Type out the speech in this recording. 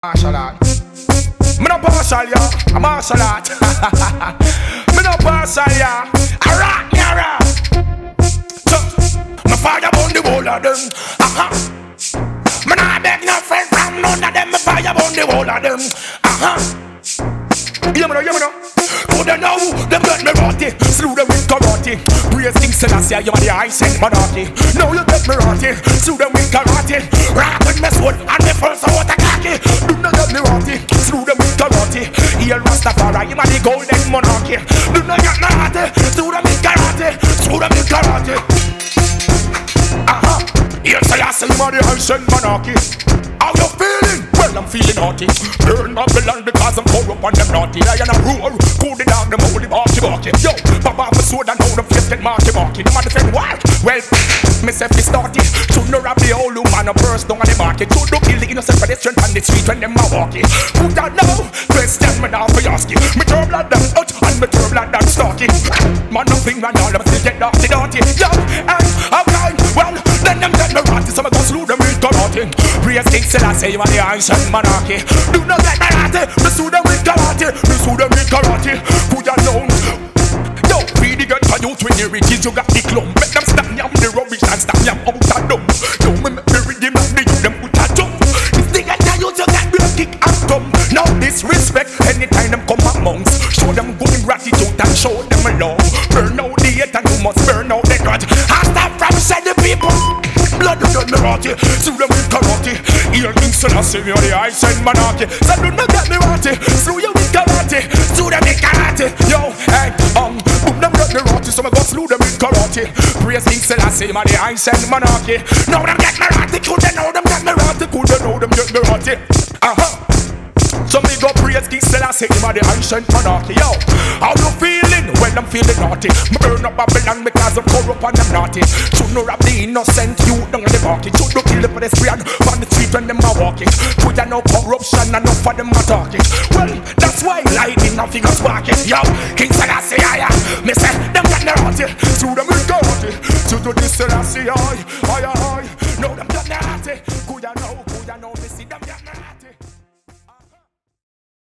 Martial art. Me no partial, ya. A martial art. Me no partial, ya. A rock, me a rock. Me fire burn the whole of them. Me nah beg no friend from none of them. Me fire burn the whole of them. Hear me now, hear me now. Coulda know them get me rotty. Slew them with karate. Praise King Selassie, you are the high sent monarchy. Now you get me rotty. Slew them with karate. Rock with me sword and me first out a khaki. Do not get me rotty. Slew them with karate. Here Rastafari, you are the golden monarchy. Do not get me rotty. Slew them with karate. Slew them with karate. Here Selassie, you are the high sent monarchy. How you feeling? Well, I'm feeling naughty. Burn Babylon because I'm corrupt and them naughty. Lion and roar, cool the dog, them holy barky. Yo, pop off a sword and now them face get marky. Them a defend wild. Well, myself is starty. Should no rap the old man a burst down on the market. Should no kill the innocent pedestrian on the street when them a walking. Who that know? Question me now for asking. Me turn blood down out and me turn blood down stalking. Man, nothing and all them still get dirty. Yo, and I'm blind. Well, then them get me rotty, so I go slew them with karate. Praise King Selassie, you are the ancient monarchy. Do not get me rotty. Me slew them with karate. Me slew them with karate. Could you know? Yo, feed the gun for you when you riches, you got the clump. Make them stop yam the rubbish and stop yam out of dumb. Yo, me make me read them and me you them put a jump. If they get you got me a kick and come. Now disrespect anytime them come amongst. Show them good gratitude and show them love. Burn out the hate and you must burn out the grudge. I stop from saying the people. Blood you done me rotty. Slew them with karate. Here King Selassie, you are the high sent monarchy. So do not get me rotty. Slew you with karate. Slew them with karate. Yo, hey, boom them get me rotty. So I go slew them with karate. Praise King Selassie, you are the high sent monarchy. Now them get me rotty. Could they know them get me rotty? Could they know them get me rotty? So me go praise King Selassie, him a the ancient monarchy. Yo, how you feeling? Well, I'm feeling naughty. Me burn up Babylon because I'm corrupt and I'm naughty. Should no rap the innocent youth down in the market. Should no kill the pedestrian on the street when them are walking. Put no corruption and enough for them are talking. Well, that's why lightning nothing is sparking. Yo, King Selassie, me say them get me naughty. Through them with karate. To the Selassie, no them get me naughty. Could you know?